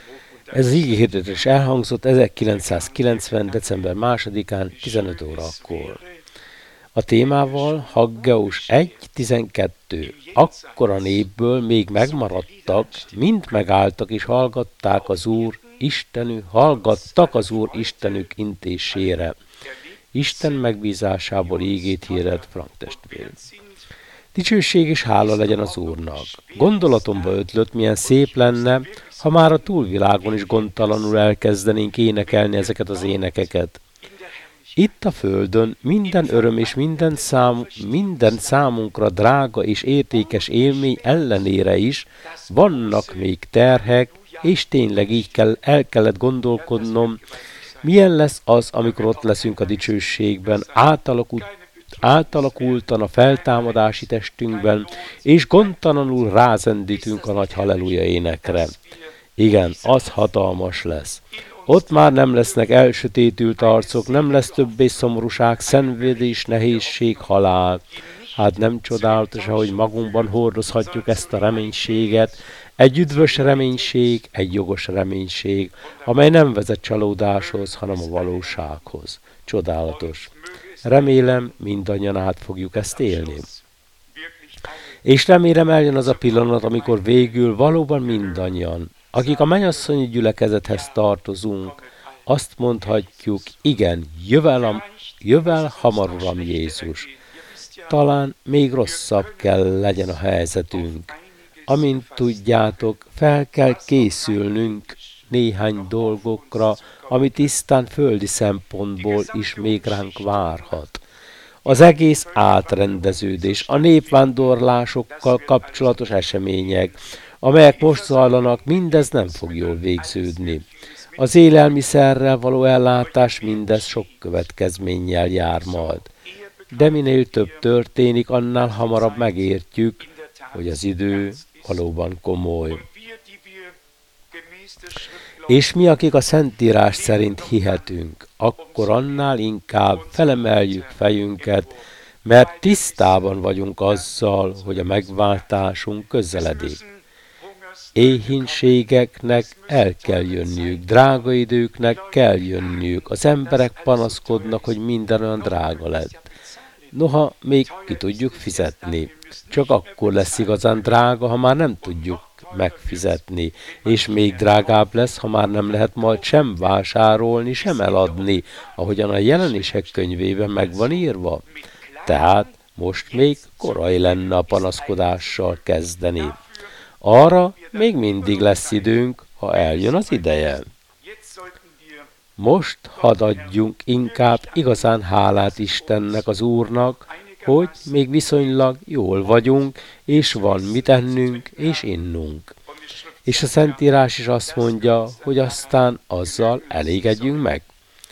Ez az ígérdetés elhangzott 1990. december 2-án 15 órakor. A témával Haggeus 1.12. Akkor a népből még megmaradtak, mind megálltak és hallgattak az Úr Istenük intésére. Isten megbízásából ígét hirdet Frank testvér. Dicsőség és hála legyen az Úrnak. Gondolatomba ötlött, milyen szép lenne, ha már a túlvilágon is gondtalanul elkezdenénk énekelni ezeket az énekeket. Itt a földön minden öröm és minden számunkra drága és értékes élmény ellenére is vannak még terhek, és tényleg így el kellett gondolkodnom, milyen lesz az, amikor ott leszünk a dicsőségben, átalakultan a feltámadási testünkben, és gondtalanul rázendítünk a nagy halleluja énekre. Igen, az hatalmas lesz. Ott már nem lesznek elsötétült arcok, nem lesz többé szomorúság, szenvedés, nehézség, halál. Hát nem csodálatos, ahogy magunkban hordozhatjuk ezt a reménységet, egy üdvös reménység, egy jogos reménység, amely nem vezet csalódáshoz, hanem a valósághoz. Csodálatos. Remélem, mindannyian át fogjuk ezt élni. És remélem eljön az a pillanat, amikor végül valóban mindannyian, akik a mennyasszonyi gyülekezethez tartozunk, azt mondhatjuk, igen, jövel hamar, Uram Jézus. Talán még rosszabb kell legyen a helyzetünk. Amint tudjátok, fel kell készülnünk néhány dolgokra, ami tisztán földi szempontból is még ránk várhat. Az egész átrendeződés, a népvándorlásokkal kapcsolatos események, amelyek most zajlanak, mindez nem fog jól végződni. Az élelmiszerrel való ellátás mindez sok következménnyel jár majd. De minél több történik, annál hamarabb megértjük, hogy az idő valóban komoly. És mi, akik a Szentírás szerint hihetünk, akkor annál inkább felemeljük fejünket, mert tisztában vagyunk azzal, hogy a megváltásunk közeledik. Éhínségeknek el kell jönniük, drága időknek kell jönniük, az emberek panaszkodnak, hogy minden olyan drága lett. Noha még ki tudjuk fizetni. Csak akkor lesz igazán drága, ha már nem tudjuk megfizetni, és még drágább lesz, ha már nem lehet majd sem vásárolni, sem eladni, ahogyan a Jelenések könyvében meg van írva. Tehát most még korai lenne a panaszkodással kezdeni. Arra még mindig lesz időnk, ha eljön az ideje. Most hadd adjunk inkább igazán hálát Istennek, az Úrnak, hogy még viszonylag jól vagyunk, és van mit ennünk és innunk. És a Szentírás is azt mondja, hogy aztán azzal elégedjünk meg.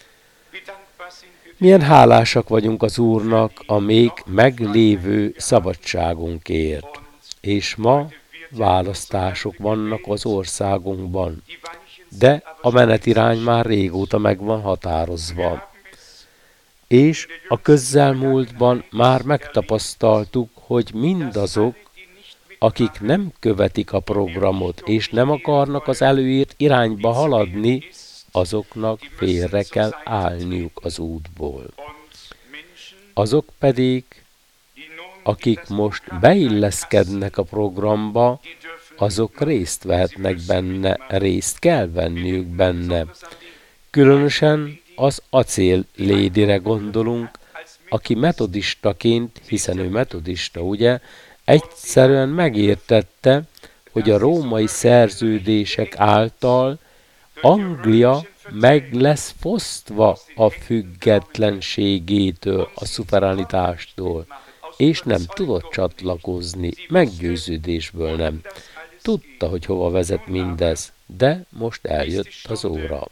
Milyen hálásak vagyunk az Úrnak a még meglévő szabadságunkért. És ma választások vannak az országunkban, de a menetirány már régóta meg van határozva. És a közelmúltban már megtapasztaltuk, hogy mindazok, akik nem követik a programot, és nem akarnak az előírt irányba haladni, azoknak félre kell állniuk az útból. Azok pedig, akik most beilleszkednek a programba, azok részt vehetnek benne, részt kell venniük benne. Különösen az acéllédire gondolunk, aki metodistaként, hiszen ő metodista, ugye, egyszerűen megértette, hogy a római szerződések által Anglia meg lesz fosztva a függetlenségétől, a szuverenitástól, és nem tudott csatlakozni, meggyőződésből nem. Tudta, hogy hova vezet mindez, de most eljött az óra.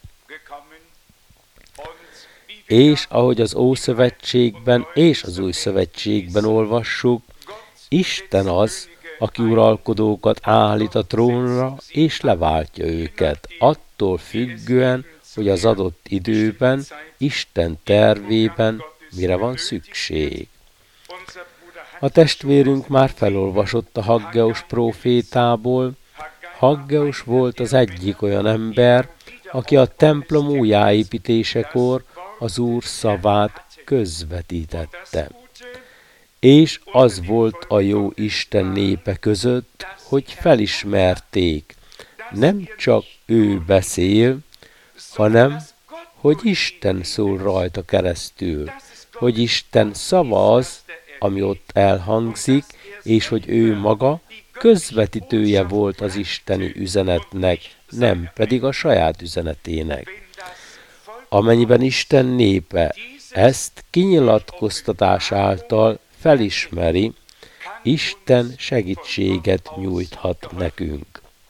És ahogy az Ószövetségben és az Új Szövetségben olvassuk, Isten az, aki uralkodókat állít a trónra, és leváltja őket, attól függően, hogy az adott időben, Isten tervében mire van szükség. A testvérünk már felolvasott a Haggeus prófétából, Haggeus volt az egyik olyan ember, aki a templom újjáépítésekor az Úr szavát közvetítette. És az volt a jó Isten népe között, hogy felismerték, nem csak ő beszél, hanem hogy Isten szól rajta keresztül, hogy Isten szava az, ami ott elhangzik, és hogy ő maga közvetítője volt az isteni üzenetnek, nem pedig a saját üzenetének. Amennyiben Isten népe ezt kinyilatkoztatás által felismeri, Isten segítséget nyújthat nekünk.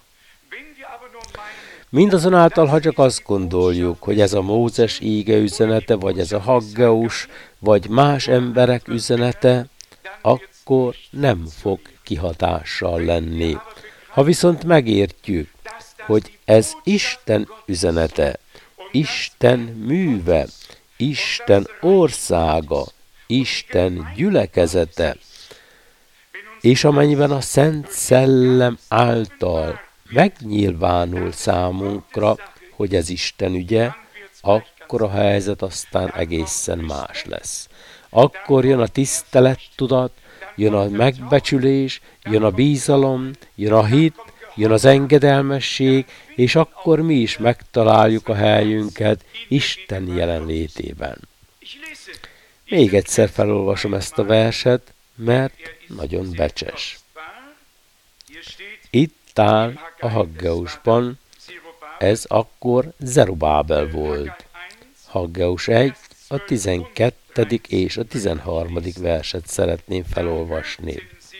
Mindazonáltal, ha csak azt gondoljuk, hogy ez a Mózes íge üzenete, vagy ez a Haggeus, vagy más emberek üzenete, akkor nem fog kihatással lenni. Ha viszont megértjük, hogy ez Isten üzenete, Isten műve, Isten országa, Isten gyülekezete, és amennyiben a Szent Szellem által megnyilvánul számunkra, hogy ez Isten ügye, akkor a helyzet aztán egészen más lesz. Akkor jön a tisztelettudat, jön a megbecsülés, jön a bízalom, jön a hit, jön az engedelmesség, és akkor mi is megtaláljuk a helyünket Isten jelenlétében. Még egyszer felolvasom ezt a verset, mert nagyon becses. Itt áll a Haggeusban, ez akkor Zerubábel volt. Haggeus 1, a 12. és a 13. verset szeretném felolvasni.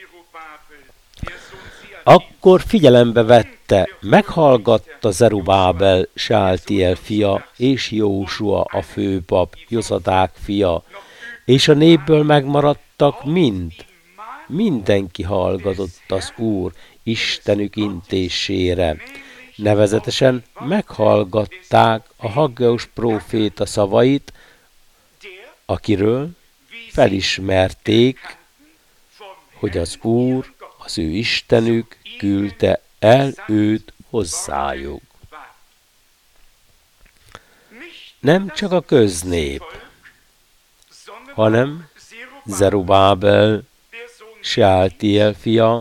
Akkor figyelembe vette, meghallgatta Zerubábel, Sealtiel fia, és Jósua a főpap, Jozadak fia, és a népből megmaradtak mindenki hallgatott az Úr, Istenük intésére. Nevezetesen meghallgatták a Haggeus próféta szavait, akiről felismerték, hogy az Úr, az ő Istenük küldte el őt hozzájuk. Nem csak a köznép, hanem Zerubábel, Sealtiel fia,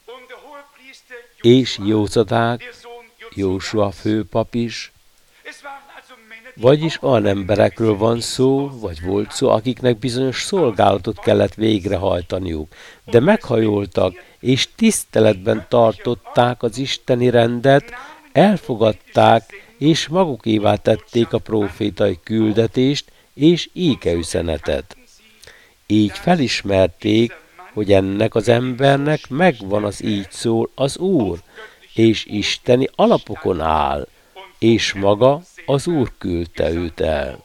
és Jozadak, Jósua főpap is, vagyis olyan emberekről van szó, vagy volt szó, akiknek bizonyos szolgálatot kellett végrehajtaniuk, de meghajoltak, és tiszteletben tartották az isteni rendet, elfogadták, és magukévá tették a prófétai küldetést és ígeüzenetet. Így felismerték, hogy ennek az embernek megvan az így szól az Úr, és isteni alapokon áll, és maga az Úr küldte őt el.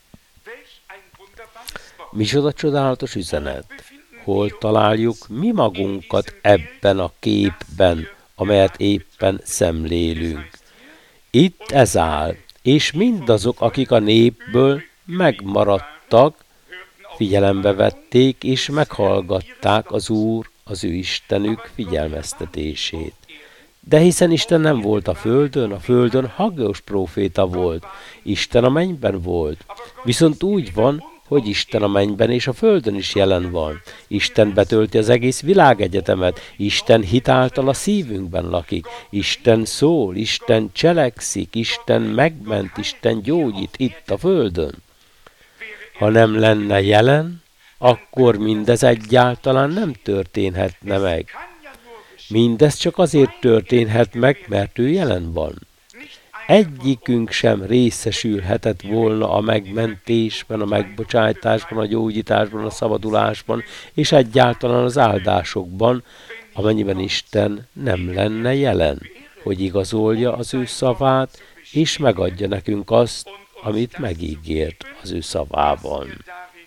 Micsoda csodálatos üzenet! Hol találjuk mi magunkat ebben a képben, amelyet éppen szemlélünk? Itt ez áll, és mindazok, akik a népből megmaradtak, figyelembe vették és meghallgatták az Úr, az ő Istenük figyelmeztetését. De hiszen Isten nem volt a földön Haggeus próféta volt, Isten a mennyben volt. Viszont úgy van, hogy Isten a mennyben és a földön is jelen van. Isten betölti az egész világegyetemet, Isten hitáltal a szívünkben lakik, Isten szól, Isten cselekszik, Isten megment, Isten gyógyít itt a földön. Ha nem lenne jelen, akkor mindez egyáltalán nem történhetne meg. Mindez csak azért történhet meg, mert ő jelen van. Egyikünk sem részesülhetett volna a megmentésben, a megbocsájtásban, a gyógyításban, a szabadulásban, és egyáltalán az áldásokban, amennyiben Isten nem lenne jelen, hogy igazolja az ő szavát, és megadja nekünk azt, amit megígért az ő szavában.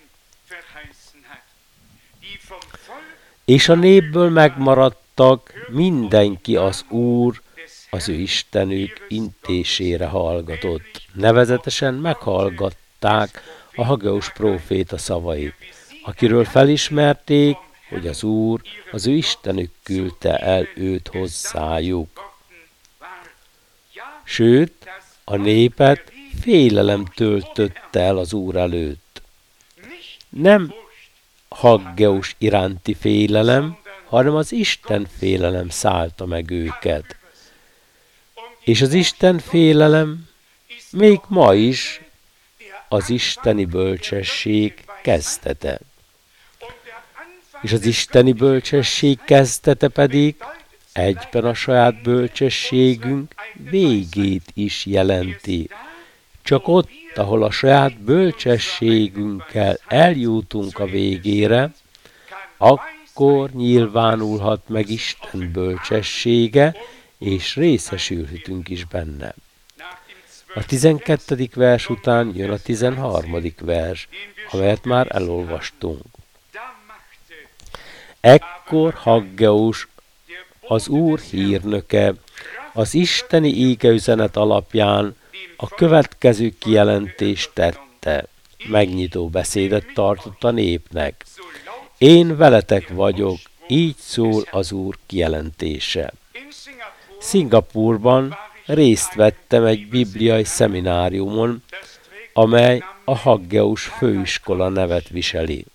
És a népből megmaradtak, mindenki az Úr, az ő Istenük intésére hallgatott. Nevezetesen meghallgatták a Haggeus próféta szavait, akiről felismerték, hogy az Úr, az ő Istenük küldte el őt hozzájuk. Sőt, a népet félelem töltötte el az Úr előtt. Nem Haggeus iránti félelem, hanem az Isten félelem szállta meg őket. És az Isten félelem még ma is az isteni bölcsesség kezdete. És az isteni bölcsesség kezdete pedig egyben a saját bölcsességünk végét is jelenti. Csak ott, ahol a saját bölcsességünkkel eljutunk a végére, akkor nyilvánulhat meg Isten bölcsessége, és részesülhetünk is benne. A 12. vers után jön a 13. vers, amelyet már elolvastunk. Ekkor Haggeus, az Úr hírnöke, az isteni égeüzenet alapján a következő kijelentést tette. Megnyitó beszédet tartott a népnek. Én veletek vagyok, így szól az Úr kijelentése. Szingapúrban részt vettem egy bibliai szemináriumon, amely a Haggeus főiskola nevet viseli.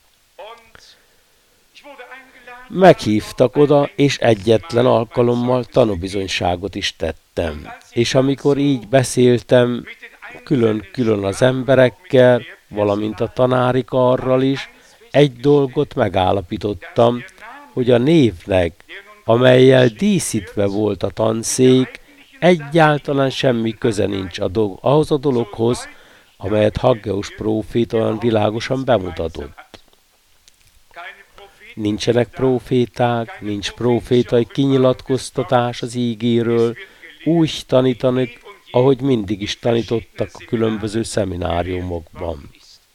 Meghívtak oda, és egyetlen alkalommal tanúbizonyságot is tettem. És amikor így beszéltem külön-külön az emberekkel, valamint a tanári karral is, egy dolgot megállapítottam, hogy a névnek, amellyel díszítve volt a tanszék, egyáltalán semmi köze nincs ahhoz a dologhoz, amelyet Haggeus prófét olyan világosan bemutatott. Nincsenek próféták, nincs prófétai kinyilatkoztatás az ígéről, úgy tanítanak, ahogy mindig is tanítottak a különböző szemináriumokban.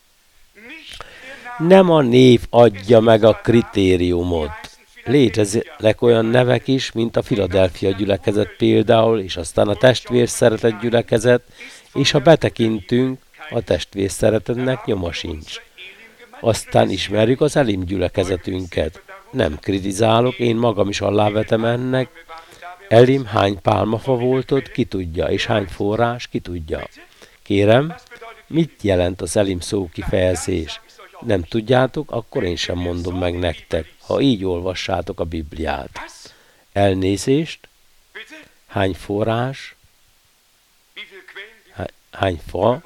Nem a név adja meg a kritériumot. Léteznek olyan nevek is, mint a Philadelphia gyülekezet például, és aztán a testvérszeretet gyülekezet, és ha betekintünk, a testvérszeretetnek nyoma sincs. Aztán ismerjük az Elim gyülekezetünket. Nem kritizálok, én magam is alávetem ennek. Elim hány pálmafa volt ott, ki tudja, és hány forrás, ki tudja. Kérem, mit jelent az Elim szó kifejezés? Nem tudjátok, akkor én sem mondom meg nektek, ha így olvassátok a Bibliát. Elnézést, hány forrás, hány fa,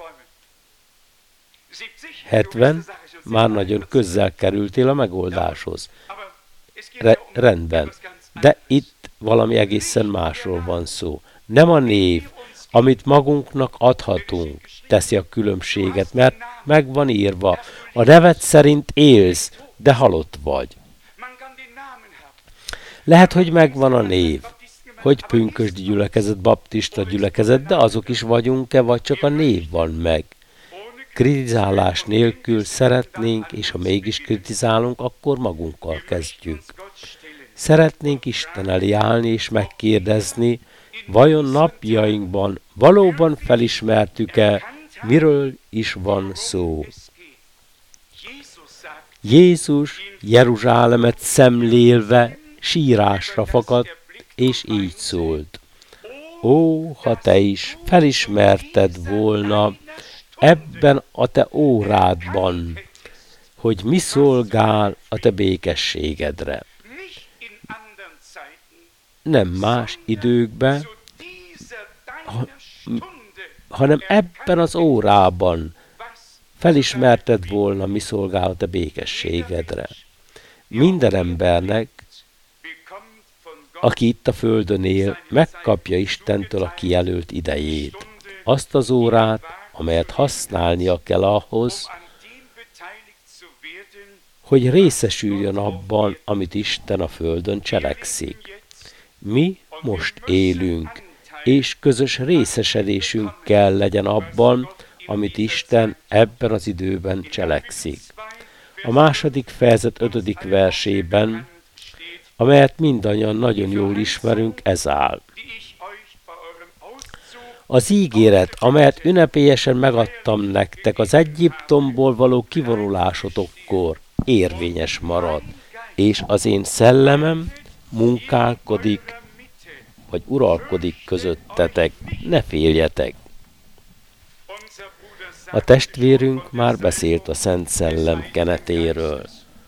70, már nagyon közel kerültél a megoldáshoz. Rendben, de itt valami egészen másról van szó. Nem a név, amit magunknak adhatunk, teszi a különbséget, mert meg van írva, a neved szerint élsz, de halott vagy. Lehet, hogy megvan a név, hogy pünkösdi gyülekezet, baptista gyülekezet, de azok is vagyunk-e, vagy csak a név van meg. Kritizálás nélkül szeretnénk, és ha mégis kritizálunk, akkor magunkkal kezdjük. Szeretnénk Isten elé állni és megkérdezni, vajon napjainkban valóban felismertük-e, miről is van szó. Jézus Jeruzsálemet szemlélve sírásra fakadt, és így szólt. Ó, ha te is felismerted volna ebben a te órádban, hogy mi szolgál a te békességedre. Nem más időkben, hanem ebben az órában felismerted volna, mi szolgál a te békességedre. Minden embernek, aki itt a földön él, megkapja Istentől a kijelölt idejét. Azt az órát, amelyet használnia kell ahhoz, hogy részesüljön abban, amit Isten a földön cselekszik. Mi most élünk, és közös részesedésünk kell legyen abban, amit Isten ebben az időben cselekszik. A második fejezet 5. versében, amelyet mindannyian nagyon jól ismerünk, ez áll. Az ígéret, amelyet ünnepélyesen megadtam nektek az Egyiptomból való kivonulásotokkor, érvényes marad, és az én szellemem munkálkodik vagy uralkodik közöttetek, ne féljetek. A testvérünk már beszélt a Szent Szellem kenetéről.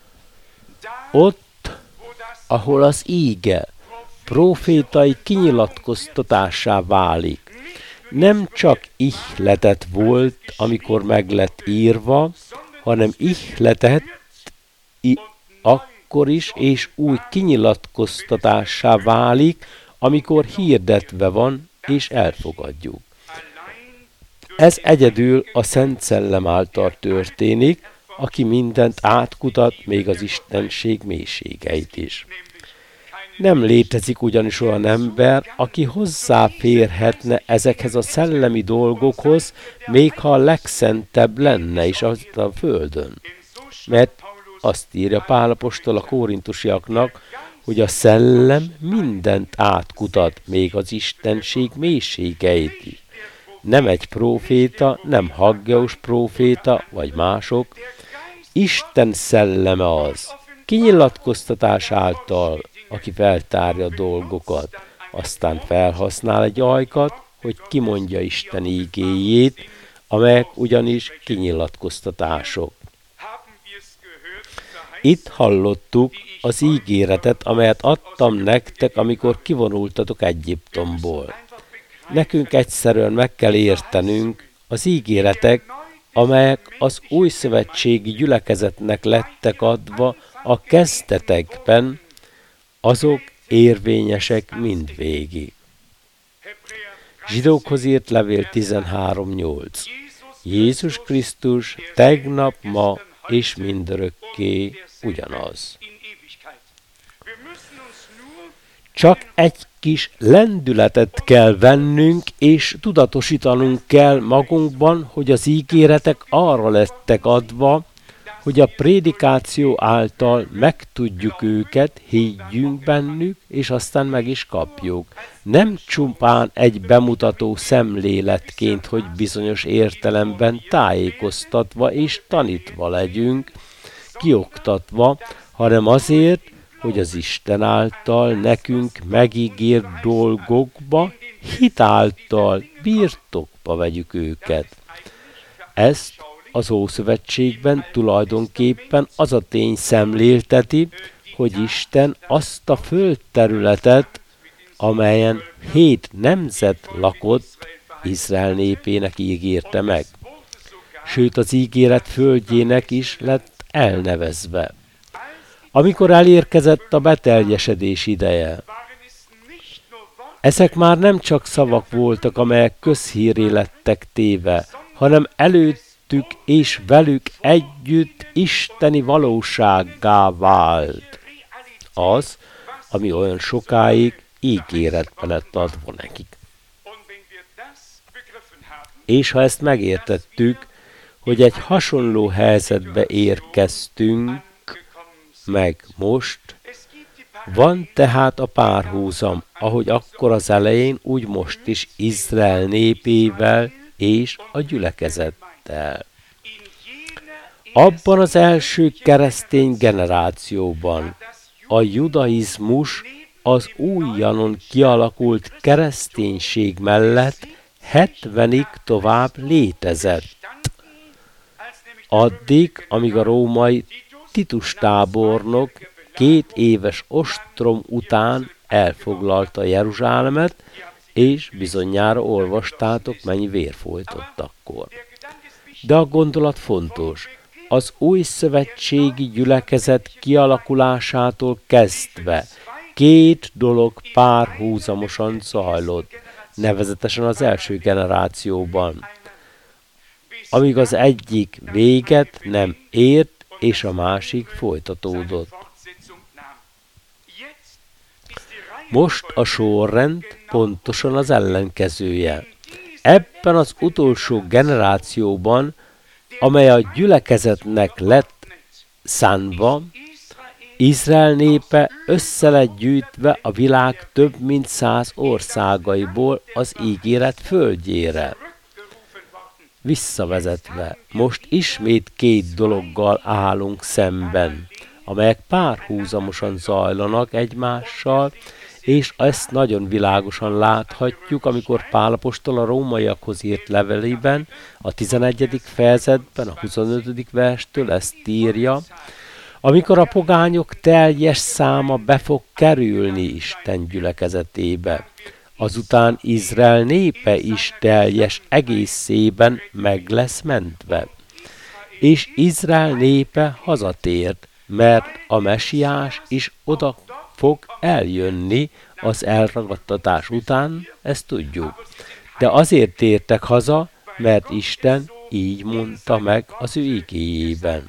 Ott, ahol az íge prófétai kinyilatkoztatásá válik, nem csak ihletet volt, amikor meg lett írva, hanem ihletet akkor is, és új kinyilatkoztatássá válik, amikor hirdetve van, és elfogadjuk. Ez egyedül a Szent Szellem által történik, aki mindent átkutat, még az istenség mélységeit is. Nem létezik ugyanis olyan ember, aki hozzáférhetne ezekhez a szellemi dolgokhoz, még ha a legszentebb lenne is a földön. Mert azt írja Pál apostol a korintusiaknak, hogy a szellem mindent átkutat, még az istenség mélységeit is. Nem egy próféta, nem Haggeus próféta, vagy mások. Isten szelleme az, kinyilatkoztatás által, aki feltárja a dolgokat, aztán felhasznál egy ajkat, hogy kimondja Isten ígéjét, amelyek ugyanis kinyilatkoztatások. Itt hallottuk az ígéretet, amelyet adtam nektek, amikor kivonultatok Egyiptomból. Nekünk egyszerűen meg kell értenünk, az ígéretek, amelyek az új szövetségi gyülekezetnek lettek adva a kezdetekben, azok érvényesek mindvégig. Zsidókhoz írt levél 13.8. Jézus Krisztus tegnap, ma és mindörökké ugyanaz. Csak egy kis lendületet kell vennünk, és tudatosítanunk kell magunkban, hogy az ígéretek arra lettek adva, hogy a prédikáció által megtudjuk őket, higgyünk bennük, és aztán meg is kapjuk. Nem csupán egy bemutató szemléletként, hogy bizonyos értelemben tájékoztatva és tanítva legyünk, kioktatva, hanem azért, hogy az Isten által nekünk megígért dolgokba, hitáltal birtokba vegyük őket. Ezt az Ószövetségben tulajdonképpen az a tény szemlélteti, hogy Isten azt a földterületet, amelyen 7 nemzet lakott, Izrael népének ígérte meg. Sőt, az ígéret földjének is lett elnevezve. Amikor elérkezett a beteljesedés ideje, ezek már nem csak szavak voltak, amelyek közhírré lettek téve, hanem előttük és velük együtt isteni valósággá vált. Az, ami olyan sokáig ígéretbe lett adva nekik. És ha ezt megértettük, hogy egy hasonló helyzetbe érkeztünk meg most, van tehát a párhuzam, ahogy akkor az elején, úgy most is Izrael népével és a gyülekezettel. Abban az első keresztény generációban a judaizmus az újonnan kialakult kereszténység mellett 70-ig tovább létezett. Addig, amíg a római Titus tábornok 2 éves ostrom után elfoglalta Jeruzsálemet, és bizonyára olvastátok, mennyi vér folyt ott akkor. De a gondolat fontos. Az új szövetségi gyülekezet kialakulásától kezdve 2 dolog párhuzamosan zajlott, nevezetesen az első generációban, amíg az egyik véget nem ért, és a másik folytatódott. Most a sorrend pontosan az ellenkezője. Ebben az utolsó generációban, amely a gyülekezetnek lett szánva, Izrael népe össze lett gyűjtve a világ több mint 100 országaiból az ígéret földjére. Visszavezetve, most ismét 2 dologgal állunk szemben, amelyek párhuzamosan zajlanak egymással, és ezt nagyon világosan láthatjuk, amikor Pál apostol a rómaiakhoz írt levelében, a 11. fejezetben, a 25. verstől ezt írja, amikor a pogányok teljes száma be fog kerülni Isten gyülekezetébe. Azután Izrael népe is teljes egészében meg lesz mentve. És Izrael népe hazatért, mert a mesiás is oda fog eljönni az elragadtatás után, ezt tudjuk. De azért tértek haza, mert Isten így mondta meg az ő igéjében.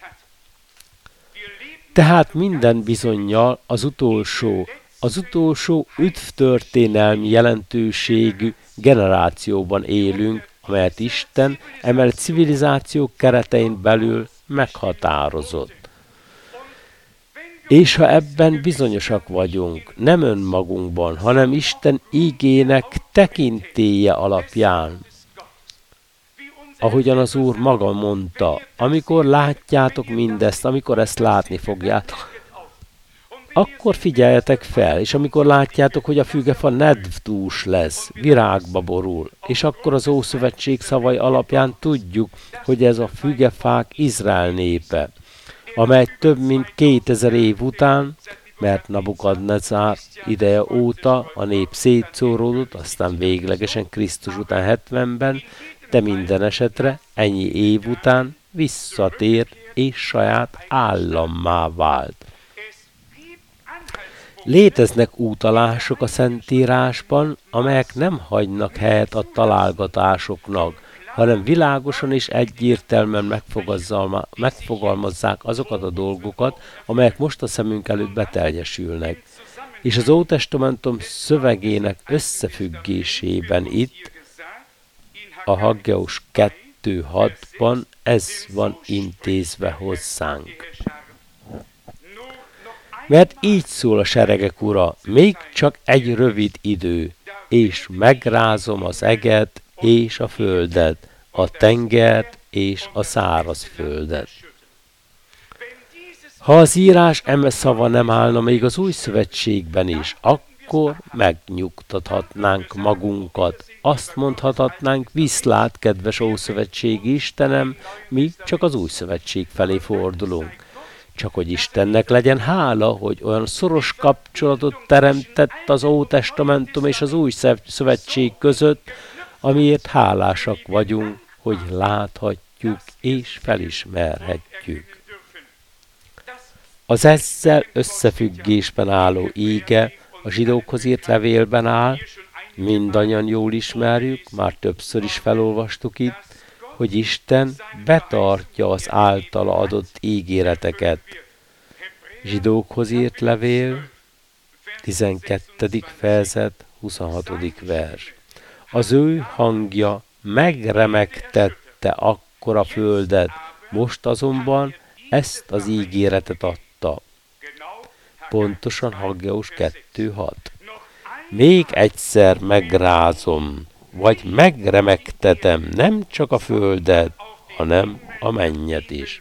Tehát minden bizonnyal az utolsó üdvtörténelmi jelentőségű generációban élünk, amelyet Isten emellett civilizációk keretein belül meghatározott. És ha ebben bizonyosak vagyunk, nem önmagunkban, hanem Isten ígének tekintélye alapján, ahogyan az Úr maga mondta, amikor látjátok mindezt, amikor ezt látni fogjátok, akkor figyeljetek fel, és amikor látjátok, hogy a fügefa nedvdús lesz, virágba borul, és akkor az Ószövetség szavai alapján tudjuk, hogy ez a fügefák Izrael népe, amely több mint 2000 év után, mert Nabukadnezár ideje óta a nép szétszóródott, aztán véglegesen Krisztus után 70-ben, de minden esetre ennyi év után visszatért és saját állammá vált. Léteznek utalások a Szentírásban, amelyek nem hagynak helyet a találgatásoknak, hanem világosan és egyértelműen megfogalmazzák azokat a dolgokat, amelyek most a szemünk előtt beteljesülnek. És az Ótestamentum szövegének összefüggésében itt, a Haggeus 2.6-ban ez van intézve hozzánk. Mert így szól a seregek Ura, még csak egy rövid idő, és megrázom az eget és a földet, a tengert és a száraz földet. Ha az írás eme szava nem állna még az új szövetségben is, akkor megnyugtathatnánk magunkat. Azt mondhatnánk, viszlát, kedves Ószövetségi Istenem, mi csak az új szövetség felé fordulunk. Csak hogy Istennek legyen hála, hogy olyan szoros kapcsolatot teremtett az Ótestamentum és az új szövetség között, amiért hálásak vagyunk, hogy láthatjuk és felismerhetjük. Az ezzel összefüggésben álló íge a zsidókhoz írt levélben áll, mindannyian jól ismerjük, már többször is felolvastuk itt, hogy Isten betartja az általa adott ígéreteket. Zsidókhoz írt levél, 12. fejezet, 26. vers. Az ő hangja megremegtette akkor a földet, most azonban ezt az ígéretet adta. Pontosan Haggeus 2.6. Még egyszer megrázom, vagy megremegtetem nem csak a földet, hanem a mennyet is.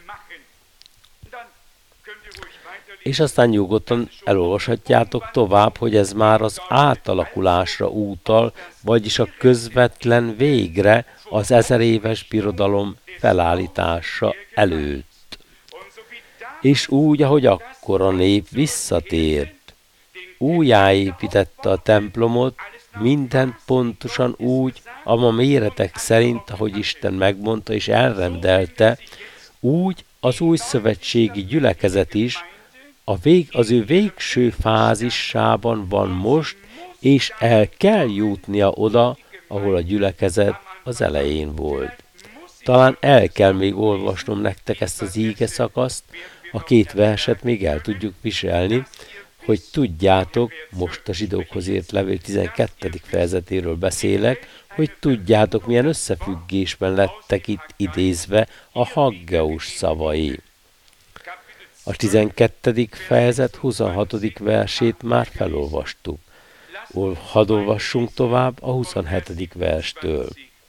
És aztán nyugodtan elolvashatjátok tovább, hogy ez már az átalakulásra utal, vagyis a közvetlen végre az 1000 éves birodalom felállítása előtt. És úgy, ahogy akkor a nép visszatért, újjáépítette a templomot, mindent pontosan úgy, a méretek szerint, ahogy Isten megmondta és elrendelte, úgy az új szövetségi gyülekezet is az ő végső fázisában van most, és el kell jutnia oda, ahol a gyülekezet az elején volt. Talán el kell még olvasnom nektek ezt az íge szakaszt, a 2 verset még el tudjuk viselni, hogy tudjátok, most a zsidókhoz írt levél 12. fejezetéről beszélek, hogy tudjátok, milyen összefüggésben lettek itt idézve a Haggeus szavai. A 12. fejezet 26. versét már felolvastuk. Hadd olvassunk tovább a 27. verstől.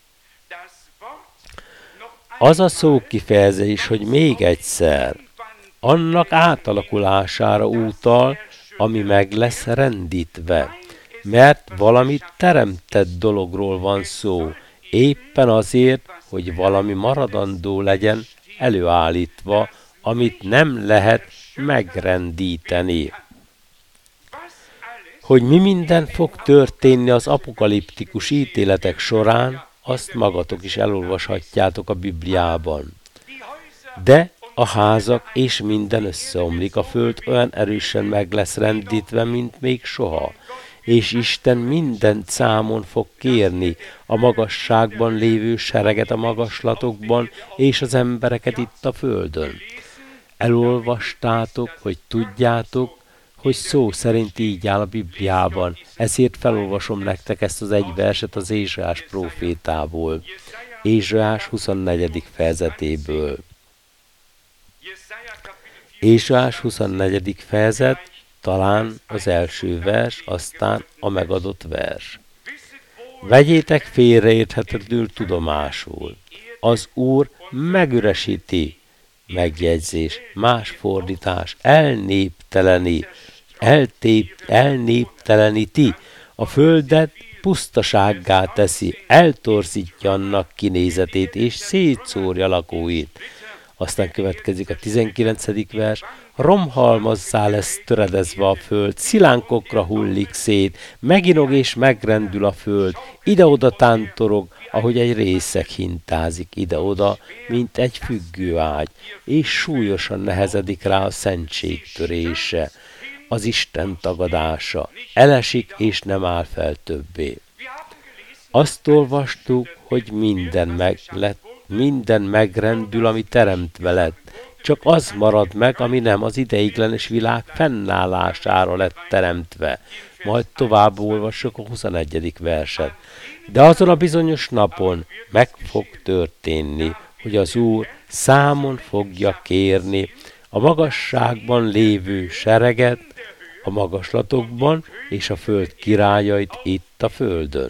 Az a szókifejezés, hogy még egyszer, annak átalakulására utal, ami meg lesz rendítve. mert valami teremtett dologról van szó, éppen azért, hogy valami maradandó legyen előállítva, amit nem lehet megrendíteni. Hogy mi minden fog történni az apokaliptikus ítéletek során, azt magatok is elolvashatjátok a Bibliában. De a házak és minden összeomlik, a föld olyan erősen meg lesz rendítve, mint még soha, és Isten mindent számon fog kérni, a magasságban lévő sereget a magaslatokban, és az embereket itt a földön. Elolvastátok, hogy tudjátok, hogy szó szerint így áll a Bibliában, ezért felolvasom nektek ezt az egy verset az Ézsaiás prófétából, Ézsaiás 24. fejezetéből. Ézsaiás 24. fejezet, talán az első vers, aztán a megadott vers. Vegyétek félreérthetetlenül tudomásul. Az Úr megüresíti, megjegyzés, más fordítás, elnépteleníti, a földet pusztasággá teszi, eltorzítja annak kinézetét, és szétszórja lakóit. Aztán következik a 19. vers, romhalmazzá lesz töredezve a föld, szilánkokra hullik szét, meginog és megrendül a föld, ide-oda tántorog, ahogy egy részeg hintázik ide-oda, mint egy függőágy, és súlyosan nehezedik rá a szentség törése, az Isten tagadása, elesik és nem áll fel többé. Azt olvastuk, hogy minden megrendül, ami teremtve lett. Csak az marad meg, ami nem az ideiglenes világ fennállására lett teremtve. Majd tovább olvassuk a 21. verset. De azon a bizonyos napon meg fog történni, hogy az Úr számon fogja kérni a magasságban lévő sereget, a magaslatokban és a föld királyait itt a földön.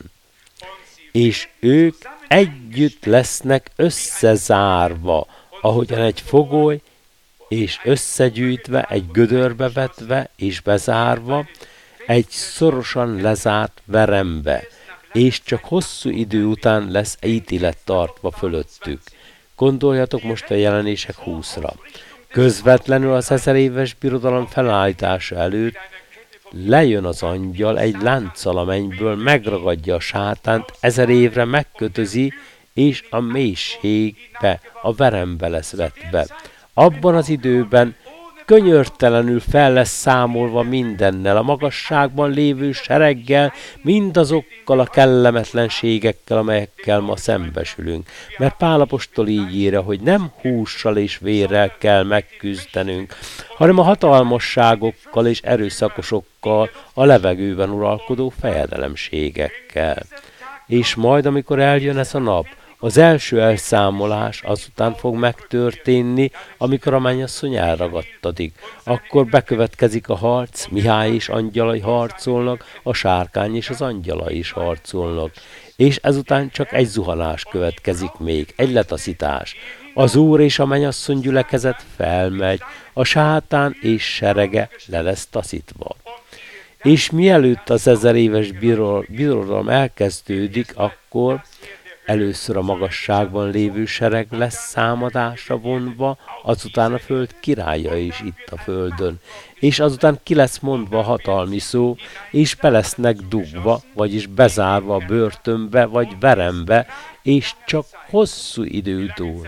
És ők együtt lesznek összezárva, ahogyan egy fogoly, és összegyűjtve, egy gödörbe vetve és bezárva, egy szorosan lezárt verembe, és csak hosszú idő után lesz ítélet tartva fölöttük. Gondoljatok most a Jelenések 20-ra. Közvetlenül az 1000 éves birodalom felállítása előtt lejön az angyal egy lánccal a mennyből, megragadja a sátánt, 1000 évre megkötözi, és a mélységbe, a verembe lesz vetve. Abban az időben könyörtelenül fel lesz számolva mindennel, a magasságban lévő sereggel, mindazokkal a kellemetlenségekkel, amelyekkel ma szembesülünk. Mert Pál apostol így írja, hogy nem hússal és vérrel kell megküzdenünk, hanem a hatalmasságokkal és erőszakosokkal, a levegőben uralkodó fejedelemségekkel. És majd, amikor eljön ez a nap, az első elszámolás azután fog megtörténni, amikor a mennyasszony elragadtatik. Akkor bekövetkezik a harc, Mihály és angyalai harcolnak, a sárkány és az angyalai is harcolnak. És ezután csak egy zuhanás következik még, egy letaszítás. Az Úr és a mennyasszony gyülekezet felmegy, a sátán és serege le lesz taszítva. És mielőtt az 1000 éves birodalom elkezdődik, akkor először a magasságban lévő sereg lesz számadásra vonva, azután a föld királya is itt a földön. És azután ki lesz mondva a hatalmi szó, és be lesznek dugva, vagyis bezárva a börtönbe, vagy verembe, és csak hosszú időtől.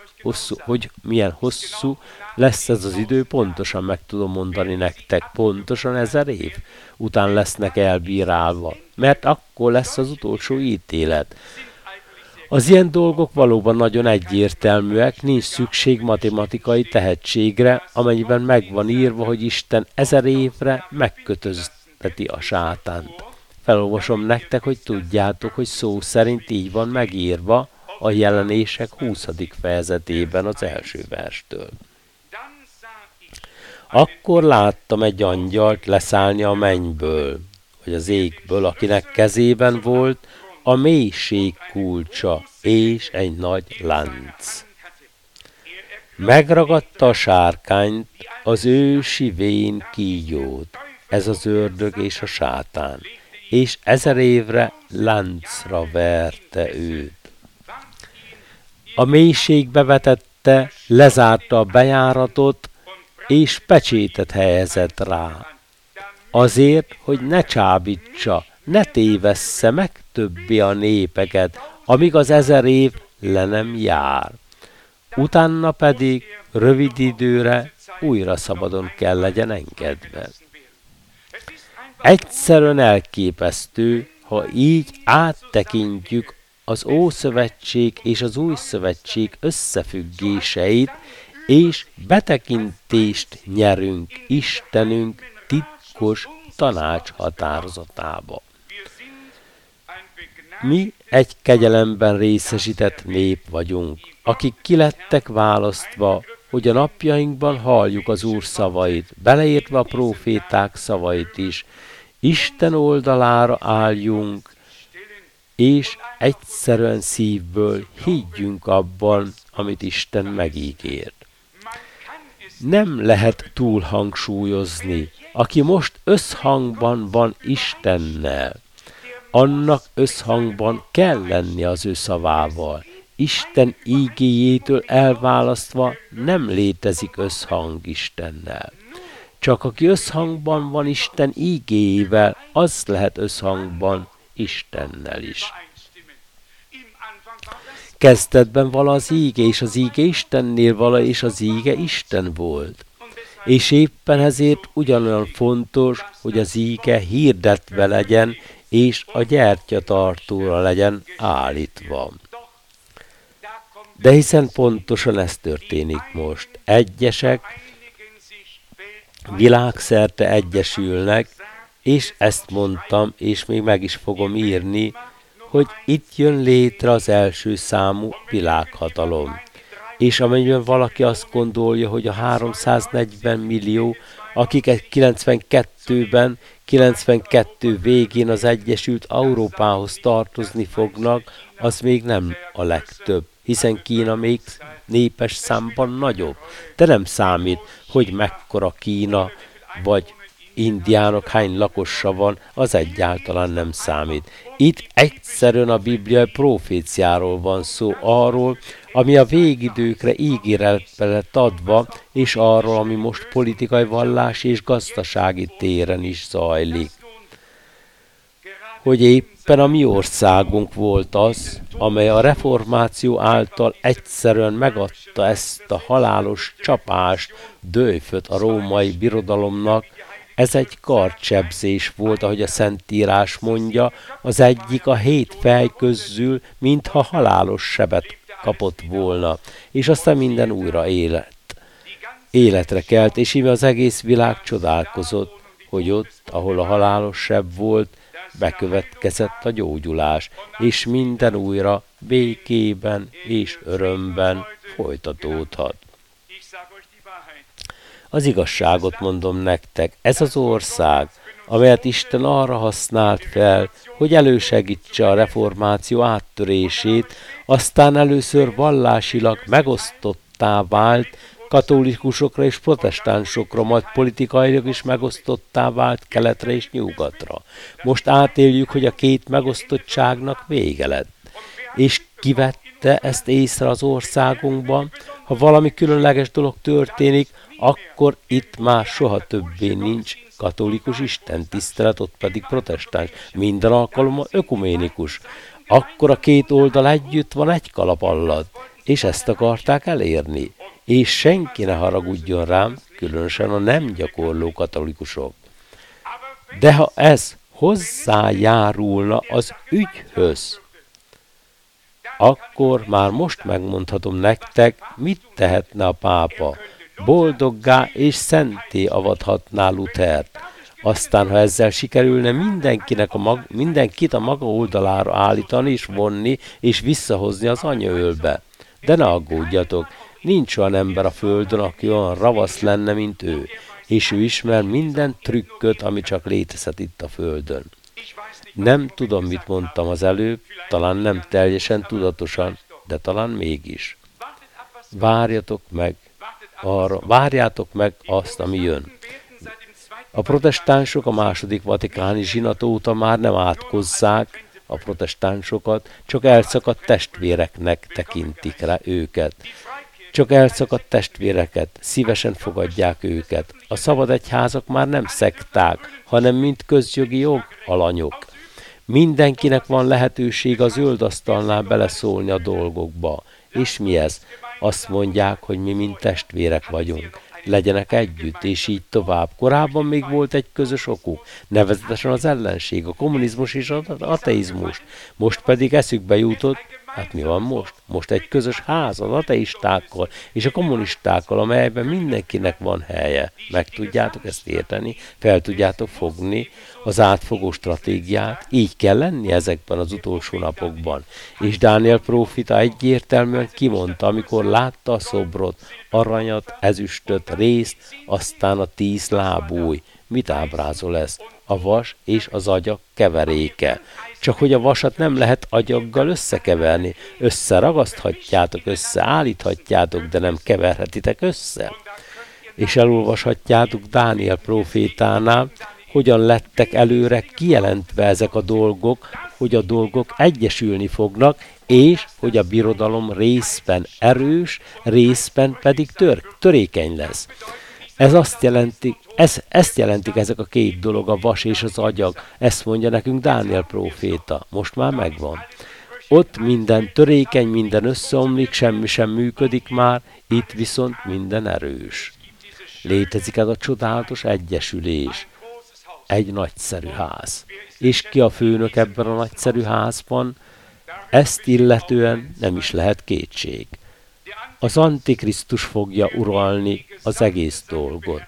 Hogy milyen hosszú lesz ez az idő, pontosan meg tudom mondani nektek, pontosan 1000 év után lesznek elbírálva, mert akkor lesz az utolsó ítélet. Az ilyen dolgok valóban nagyon egyértelműek, nincs szükség matematikai tehetségre, amennyiben megvan írva, hogy Isten 1000 évre megkötözteti a sátánt. Felolvasom nektek, hogy tudjátok, hogy szó szerint így van megírva a Jelenések 20. fejezetében az első verstől. Akkor láttam egy angyalt leszállni a mennyből, vagy az égből, akinek kezében volt a mélység kulcsa és egy nagy lánc. Megragadta a sárkányt, az ősi vén kígyót, ez az ördög és a sátán, és 1000 évre láncra verte őt. A mélységbe vetette, lezárta a bejáratot, és pecsétet helyezett rá. Azért, hogy ne csábítsa, ne tévessze meg többé a népeket, amíg az 1000 év le nem jár. Utána pedig rövid időre újra szabadon kell legyen engedve. Egyszerűen elképesztő, ha így áttekintjük az Ószövetség és az Új Szövetség összefüggéseit, és betekintést nyerünk Istenünk titkos tanácshatározatába. Mi egy kegyelemben részesített nép vagyunk, akik kilettek választva, hogy a napjainkban halljuk az Úr szavait, beleértve a próféták szavait is, Isten oldalára álljunk, és egyszerűen szívből higgyünk abban, amit Isten megígért. Nem lehet túlhangsúlyozni, aki most összhangban van Istennel, annak összhangban kell lenni az ő szavával. Isten ígéjétől elválasztva nem létezik összhang Istennel. Csak aki összhangban van Isten ígéjével, az lehet összhangban Istennel is. Kezdetben vala az íge, és az íge Istennél vala, és az íge Isten volt. És éppen ezért ugyanolyan fontos, hogy az íge hirdetve legyen, és a gyertyatartóra legyen állítva. De hiszen pontosan ez történik most. Egyesek világszerte egyesülnek, és ezt mondtam, és még meg is fogom írni, hogy itt jön létre az első számú világhatalom. És amennyiben valaki azt gondolja, hogy a 340 millió, akik 92-ben, 92 végén az Egyesült Európához tartozni fognak, az még nem a legtöbb, hiszen Kína még népes számban nagyobb. De nem számít, hogy mekkora Kína, vagy Indiának hány lakosa van, az egyáltalán nem számít. Itt egyszerűen a bibliai proféciáról van szó, arról, ami a végidőkre ígéretbe lett adva, és arról, ami most politikai, vallási és gazdasági téren is zajlik. Hogy éppen a mi országunk volt az, amely a reformáció által egyszerűen megadta ezt a halálos csapást, dőföt a római birodalomnak. Ez egy kardsebzés volt, ahogy a Szentírás mondja, az egyik a 7 fej közül, mintha halálos sebet kapott volna, és aztán minden újra életre kelt, és íme az egész világ csodálkozott, hogy ott, ahol a halálos seb volt, bekövetkezett a gyógyulás, és minden újra békében és örömben folytatódhat. Az igazságot mondom nektek, ez az ország, amelyet Isten arra használt fel, hogy elősegítse a reformáció áttörését, aztán először vallásilag megosztottá vált, katolikusokra és protestánsokra, majd politikailag is megosztottá vált keletre és nyugatra. Most átéljük, hogy a két megosztottságnak vége lett. És kivette ezt észre az országunkban, ha valami különleges dolog történik, akkor itt már soha többé nincs katolikus istentisztelet, ott pedig protestáns, minden alkalommal ökuménikus. Akkor a két oldal együtt van egy kalap alatt, és ezt akarták elérni. És senki ne haragudjon rám, különösen a nem gyakorló katolikusok. De ha ez hozzájárulna az ügyhöz, akkor már most megmondhatom nektek, mit tehetne a pápa. Boldoggá és szenté avathatná Luthert. Aztán, ha ezzel sikerülne mindenkit a maga oldalára állítani és vonni és visszahozni az anyaölbe. De ne aggódjatok, nincs olyan ember a földön, aki olyan ravasz lenne, mint ő, és ő ismer minden trükköt, ami csak létezhet itt a földön. Nem tudom, mit mondtam az előbb, talán nem teljesen tudatosan, de talán mégis. Várjátok meg azt, ami jön. A protestánsok a második vatikáni zsinat óta már nem átkozzák a protestánsokat, csak elszakadt testvéreknek tekintik rá őket. Csak elszakadt testvéreket, szívesen fogadják őket. A szabad egyházak már nem szekták, hanem mint közjogi jogalanyok. Mindenkinek van lehetőség a zöld asztalnál beleszólni a dolgokba. És mi ez? Azt mondják, hogy mi mind testvérek vagyunk. Legyenek együtt, és így tovább. Korábban még volt egy közös okuk, nevezetesen az ellenség, a kommunizmus és az ateizmus. Most pedig eszükbe jutott, hát mi van most? Most egy közös ház az ateistákkal és a kommunistákkal, amelyben mindenkinek van helye. Meg tudjátok ezt érteni, fel tudjátok fogni az átfogó stratégiát. Így kell lenni ezekben az utolsó napokban. És Dániel prófita egyértelműen kimondta, amikor látta a szobrot, aranyat, ezüstöt, részt, aztán a 10 lábúj. Mit ábrázol ez? A vas és az agyak keveréke. Csak hogy a vasat nem lehet agyaggal összekeverni. Összeragaszthatjátok, összeállíthatjátok, de nem keverhetitek össze. És elolvashatjátok Dániel prófétánál, hogyan lettek előre kijelentve ezek a dolgok, hogy a dolgok egyesülni fognak, és hogy a birodalom részben erős, részben pedig törékeny lesz. Ez azt jelenti, ezt jelentik ezek a két dolog, a vas és az agyag. Ezt mondja nekünk Dániel próféta. Most már megvan. Ott minden törékeny, minden összeomlik, semmi sem működik már, itt viszont minden erős. Létezik ez a csodálatos egyesülés. Egy nagyszerű ház. És ki a főnök ebben a nagyszerű házban? Ezt illetően nem is lehet kétség. Az Antikrisztus fogja uralni az egész dolgot.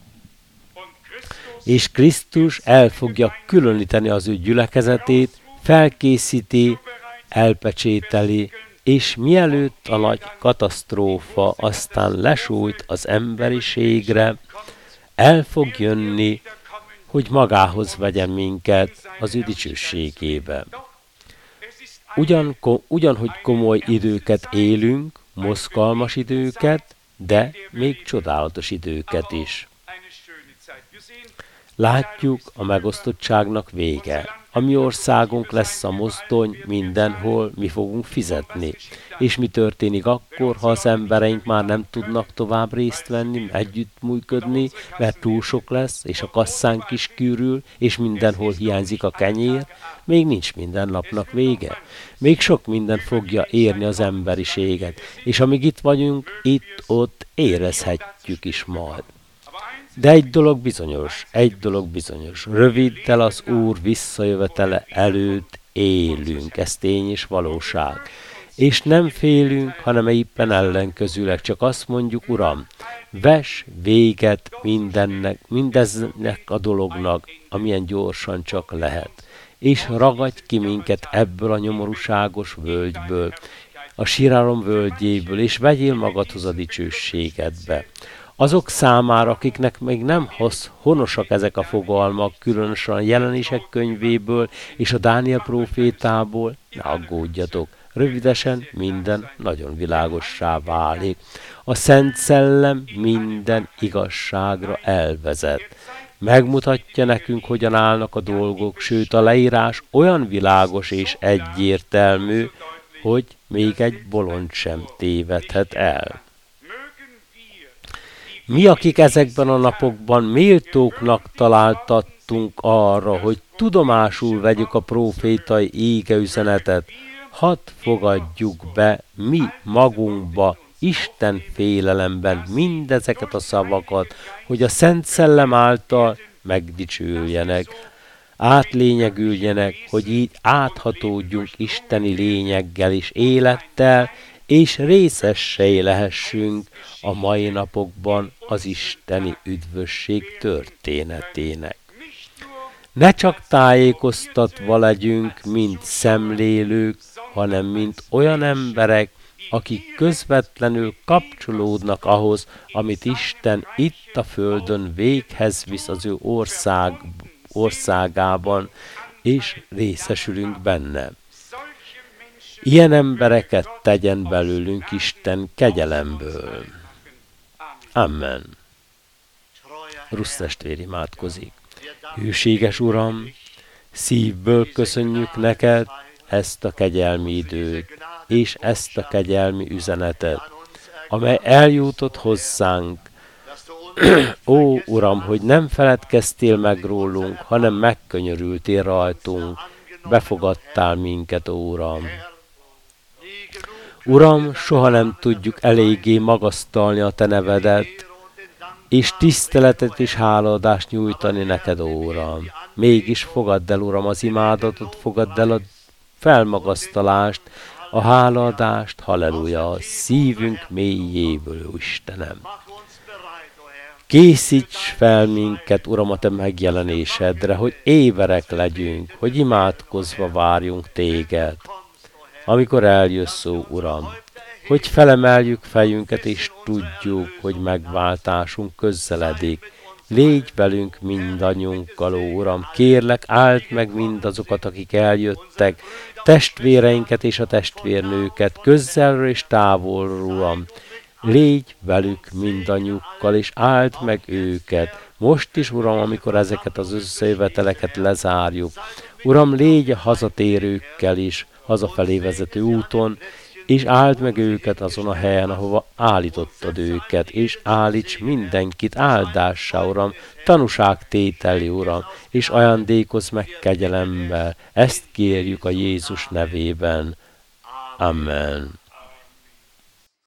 És Krisztus el fogja különíteni az ő gyülekezetét, felkészíti, elpecsételi, és mielőtt a nagy katasztrófa aztán lesújt az emberiségre, el fog jönni, hogy magához vegyen minket az ő dicsőségébe. Ugyanhogy komoly időket élünk, mozgalmas időket, de még csodálatos időket is. Látjuk a megosztottságnak vége. A mi országunk lesz a mozdony, mindenhol mi fogunk fizetni. És mi történik akkor, ha az embereink már nem tudnak tovább részt venni, együttműködni, mert túl sok lesz, és a kasszánk is kűrül, és mindenhol hiányzik a kenyér? Még nincs minden napnak vége. Még sok minden fogja érni az emberiséget, és amíg itt vagyunk, itt-ott érezhetjük is majd. De egy dolog bizonyos, röviddel az Úr visszajövetele előtt élünk, ez tény és valóság. És nem félünk, hanem éppen ellenkezőleg, csak azt mondjuk, Uram, vess véget mindeznek a dolognak, amilyen gyorsan csak lehet. És ragadj ki minket ebből a nyomorúságos völgyből, a sírálom völgyéből, és vegyél magadhoz a dicsőségedbe. Azok számára, akiknek még nem honosak ezek a fogalmak, különösen a Jelenések könyvéből és a Dániel prófétából, ne aggódjatok, rövidesen minden nagyon világossá válik. A Szent Szellem minden igazságra elvezet. Megmutatja nekünk, hogyan állnak a dolgok, sőt a leírás olyan világos és egyértelmű, hogy még egy bolond sem tévedhet el. Mi, akik ezekben a napokban méltóknak találtattunk arra, hogy tudomásul vegyük a prófétai égeüzenetet, hadd fogadjuk be mi magunkba Isten félelemben mindezeket a szavakat, hogy a Szent Szellem által megdicsüljenek, átlényegüljenek, hogy így áthatódjunk isteni lényeggel és élettel, és részessé lehessünk a mai napokban az isteni üdvösség történetének. Ne csak tájékoztatva legyünk, mint szemlélők, hanem mint olyan emberek, akik közvetlenül kapcsolódnak ahhoz, amit Isten itt a földön véghez visz az ő országában, és részesülünk benne. Ilyen embereket tegyen belőlünk Isten kegyelemből. Amen. Rusz testvér imádkozik. Hűséges Uram, szívből köszönjük neked ezt a kegyelmi időt, és ezt a kegyelmi üzenetet, amely eljutott hozzánk. Ó, Uram, hogy nem feledkeztél meg rólunk, hanem megkönyörültél rajtunk, befogadtál minket, ó, Uram. Uram, soha nem tudjuk eléggé magasztalni a te nevedet, és tiszteletet és hálaadást nyújtani neked, ó, Uram. Mégis fogadd el, Uram, az imádatot, fogadd el a felmagasztalást, a hálaadást, halleluja, szívünk mélyéből, ó Istenem. Készíts fel minket, Uram, a te megjelenésedre, hogy éberek legyünk, hogy imádkozva várjunk téged. Amikor eljössz, ó Uram, hogy felemeljük fejünket, és tudjuk, hogy megváltásunk közeledik. Légy velünk mindannyiunkkal, ó Uram, kérlek, áld meg mindazokat, akik eljöttek, testvéreinket és a testvérnőket, közelről és távolról, Uram. Légy velük mindannyiukkal, és áld meg őket. Most is, Uram, amikor ezeket az összejöveteleket lezárjuk. Uram, légy a hazatérőkkel is, hazafelé vezető úton, és áld meg őket azon a helyen, ahova állítottad őket, és állíts mindenkit áldássá, Uram, tanúságtételi, Uram, és ajándékozz meg kegyelemmel. Ezt kérjük a Jézus nevében. Amen.